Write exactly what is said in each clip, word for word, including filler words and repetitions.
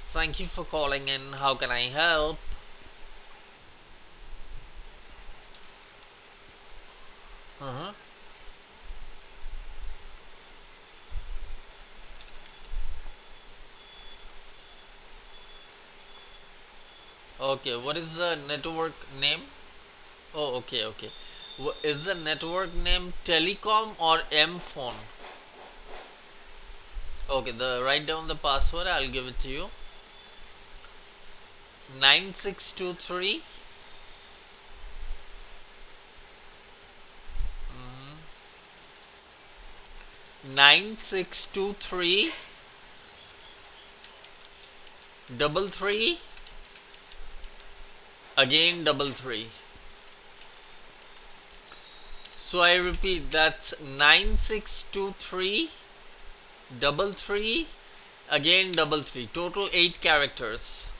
Thank you for calling in. How can I help? Uh-huh. Okay, what is the network name? Oh, okay, okay. Wh- Is the network name Telecom or M phone? Okay, the write down the password. I'll give it to you. Nine six two three. Nine six two three double three again double three. So I repeat, that's nine six two three double three again double three. Total eight characters.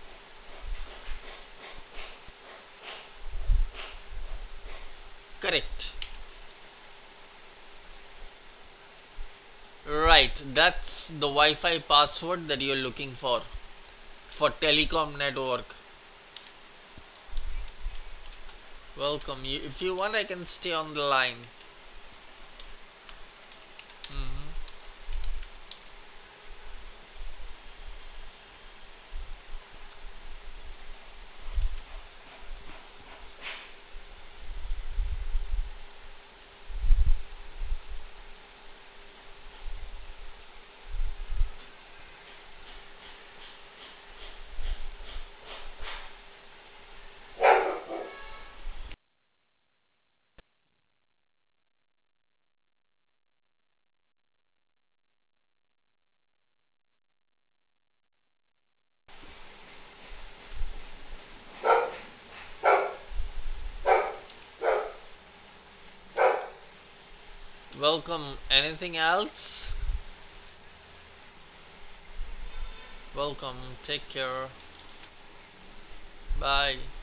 Correct. Right, that's the Wi-Fi password that you're looking for for telecom network. Welcome. You, if you want, I can stay on the line. Welcome. Anything else? Welcome. Take care. Bye.